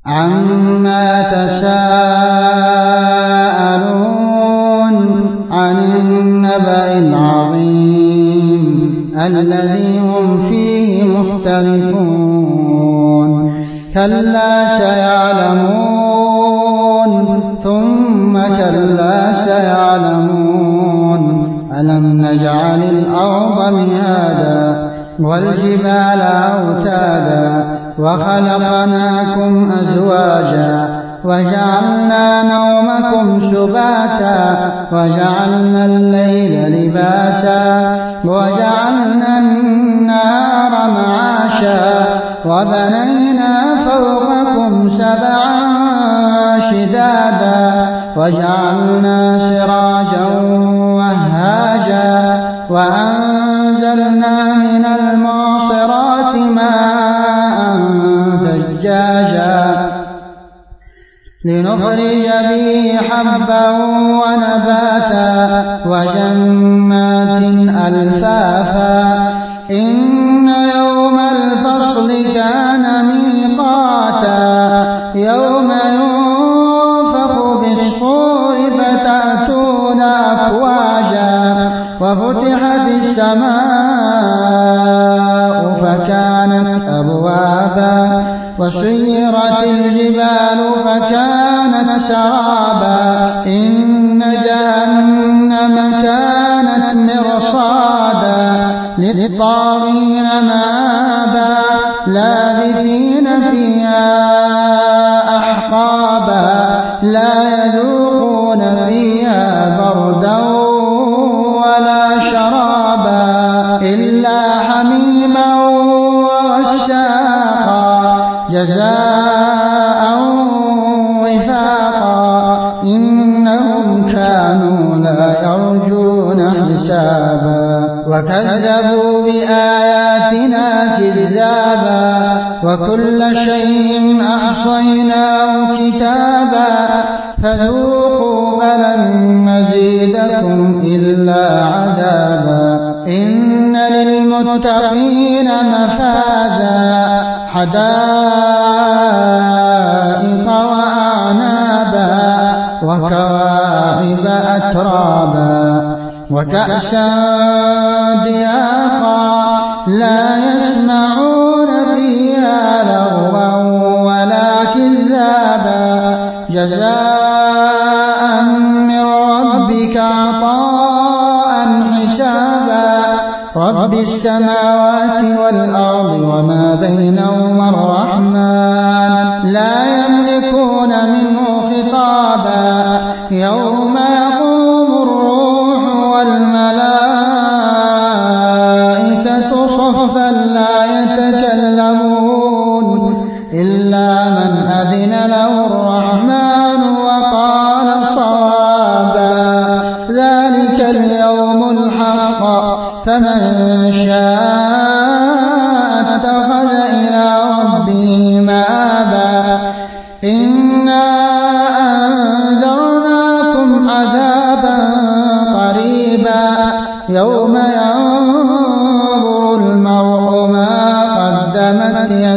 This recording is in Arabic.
عما تساءلون عن النبأ العظيم الذي هم فيه مختلفون كلا سيعلمون ثم كلا سيعلمون ألم نجعل الأرض مهادا والجبال أوتادا وخلقناكم أزواجا وجعلنا نومكم سباتا وجعلنا الليل لباسا وجعلنا النهار معاشا وبنينا فوقكم سبعا شدادا وجعلنا سراجا وهاجا وأنزلنا من المعصرات ماء ثجاجا لنخرج به حبا ونباتا وجنات ألفافا إن يوم الفصل كان ميقاتا يوم ينفخ بالصور فتأتون أفواجا وفتحت السماء فكانت أبوابا وسيرت الجبال فكانت سرابا إن جهنم كانت مرصادا للطاغين مآبا لابثين فيها أحقابا لا يذوقون فيها بردا ولا شرابا إلا حميما وغساقا جزاء وفاقا إنهم كانوا لا يرجون حسابا وكذبوا بآياتنا كذابا وكل شيء أحصيناه كتابا فذوقوا فلن نزيدكم إلا عذابا إن للمتقين مفازا حدائق وأعنابا وكواعب أترابا وكأسا دهاقا لا يسمعون فيها لغوا ولا كذابا جزاء من ربك عطاء حسابا رب السماوات والأرض وما بينهما الرحمن لا يملكون منه خطابا يوم يقوم الروح والملائكة صفا لا يتكلمون إلا من أذن له الرحمن وقال صوابا ذلك اليوم الحق فمن شاء اتخذ إلى ربه مآبا إنا أنذرناكم عذابا قريبا يوم ينظر المرء ما قدمت يديه